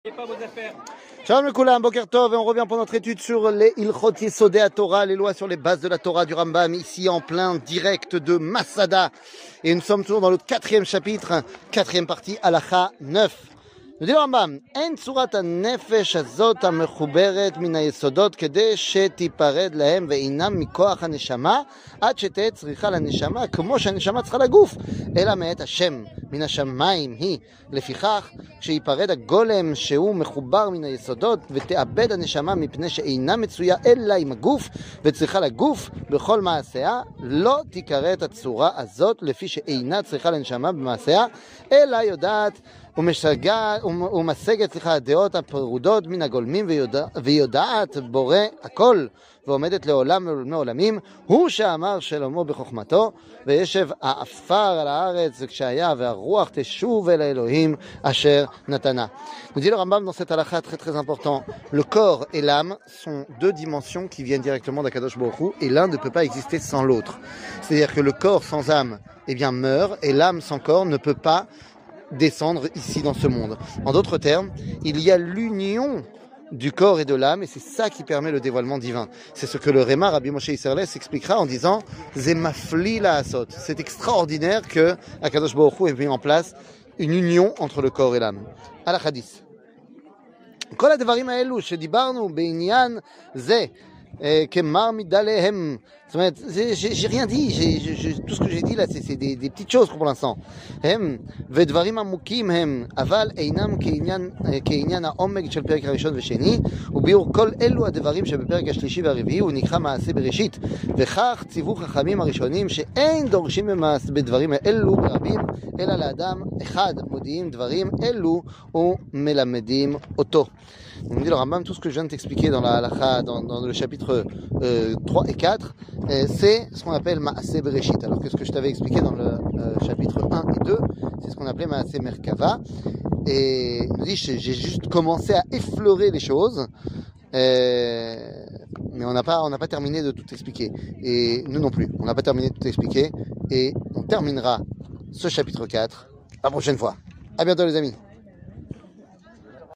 Shalom le Koulam, Boker Tov, et on revient pour notre étude sur les Ilchot Yesodei Torah, les lois sur les bases de la Torah du Rambam, ici en plein direct de Masada. Et nous sommes toujours dans le 4e chapitre, 4e partie, Halacha 9. nous dit le Rambam, En tzurat ha-nefesh hazot ha-mechuberet min ha-yesodot kede shetipared lahem ve'inam mikoach ha-neshama עד שתהיה צריכה לנשמה כמו שהנשמה צריכה לגוף, אלא מאת השם מן השמיים היא. לפיכך, כשיפרד הגולם שהוא מחובר מן היסודות ותאבד הנשמה מפני שאינה מצויה אלא עם הגוף וצריכה לגוף בכל מעשיה, לא תיקרא את הצורה הזאת לפי שאינה צריכה לנשמה במעשיה, אלא יודעת ומשגת הדעות הפרודות מן הגולמים ויודעת בורא הכל ועומדת לעולם ולעולמי עולמים, הוא שאמר שלמה בחוכמתו, וישב העפר על הארץ וכשהיה והרוח תשוב אל האלוהים אשר נתנה. Nous dit le Rambam dans cette halakha très très important, le corps et l'âme sont deux dimensions qui viennent directement d'Akadosh Baruch Hu et l'un ne peut pas exister sans l'autre. C'est-à-dire que le corps sans âme meurt et l'âme sans corps ne peut pas descendre ici dans ce monde. En d'autres termes, il y a l'union du corps et de l'âme, et c'est ça qui permet le dévoilement divin. C'est ce que le Réma, Rabbi Moshe Isserles, expliquera en disant « Zemafli la asot ». C'est extraordinaire que Akadosh Baruch Hu ait mis en place une union entre le corps et l'âme. À la hadith. כל הדברים האלו שדיברנו בעניין זה, כמר מדליהם, זאת אומרת, j'ai rien dit, tout ce que j'ai dit là, c'est des petites choses pour l'instant. הם, ודברים עמוקים הם, אבל אינם כעניין העומק של פרק הראשון ושני, וביאור כל אלו הדברים שבפרק השלישי והרביעי, הוא נקרא מעשה בראשית. וכך ציוו חכמים הראשונים שאין דורשים בדברים אלו ברבים, אלא לאדם אחד מודיעים דברים אלו ומלמדים אותו. On me dit le Rambam, tout ce que je viens de t'expliquer dans la halakha, dans le chapitre 3 et 4, c'est ce qu'on appelle Maaseh Bereshit. Alors que ce que je t'avais expliqué dans le chapitre 1 et 2, c'est ce qu'on appelait Maaseh Merkava. Et il me dit, j'ai juste commencé à effleurer les choses, mais on n'a pas terminé de tout expliquer. Et nous non plus, on n'a pas terminé de tout expliquer. Et on terminera ce chapitre 4 la prochaine fois. À bientôt les amis.